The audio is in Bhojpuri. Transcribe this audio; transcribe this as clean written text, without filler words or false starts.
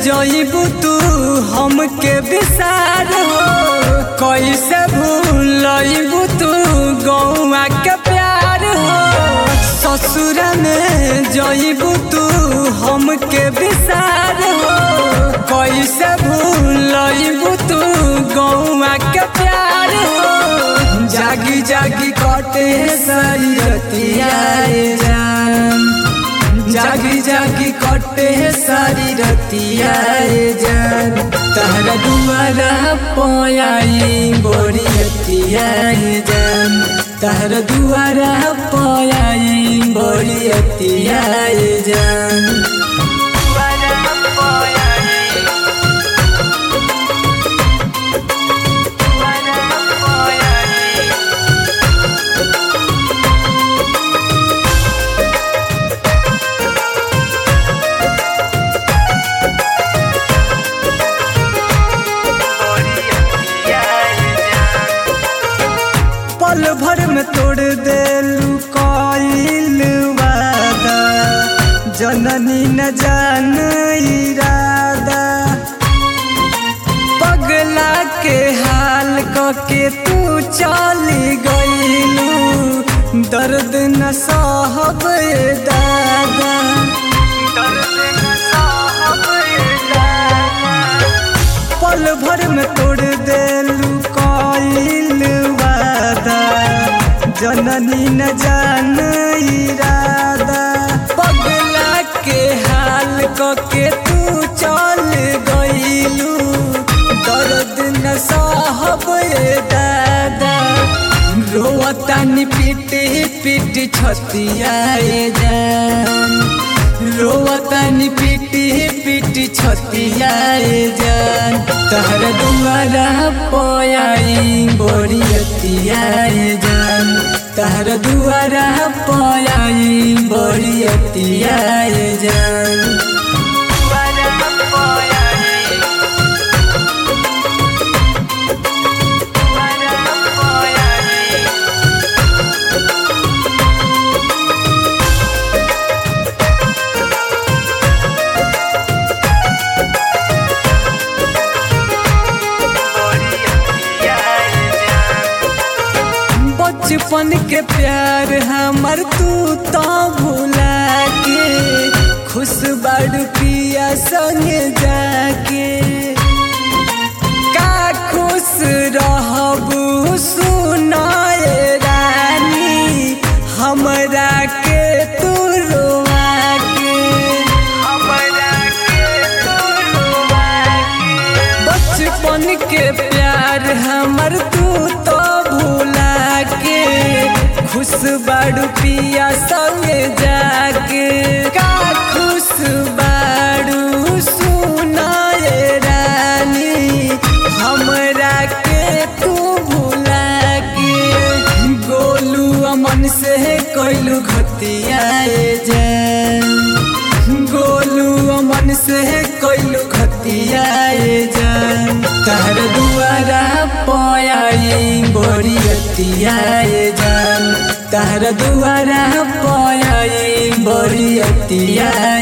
जइबू तू हमके बिसार हो, कैसे भूलइबू तू गौआ के प्यार हो। ससुर में जइबू तू हमके बिसार हो, कैसे भूलइबू तू गौआ के प्यार हो। जागी जागी कटे सारी रतिया जान, जागी जागी कटे सारी रतिया जान। तहरा दुआरा पयाई बोरी रतिया जान, तहरा दुआरा पयाई बोरी रतिया जान। पल भर में तोड़ देलू कइल वादा, जननी न जान इरादा। पगला के हाल कके तू चली गइलू, दर्द न सहब दादा, दर्द न सहब दादा। पल भर में तोड़ देलू कइल वादा, जननी न जान इरादा। पगला के हाल कके तू चल गइलू, दर्द न सहब दादा। रोवतानी पीट पीट छतिया जान, रोवतानी पीट पीट छतिया जान। तहरा दुआरा पयाई बोरी रतिया जान, तहरा दुआरा पयाई बोरी रतिया जान। बचपन के प्यार हमर तू तो भुला के, खुश बड़ पिया संगे जाके। का खुश रहबू सुनाए रानी, हमरा के तू रोवा के, हमरा के तू रोवा के। बचपन के प्यार हमर तू तो भुला के, खुश बाड़ू पिया संगे जाके। का खुश बाड़ू सुनाए रानी, हमरा के तू भुला के। गोलू अमन से कैलू घतिया जान, गोलू अमन से कैलू घतिया जान। तहरा दुआरा पयाई बोरी रतिया जान, तहरा दुआरा पयाई बोरी रतिया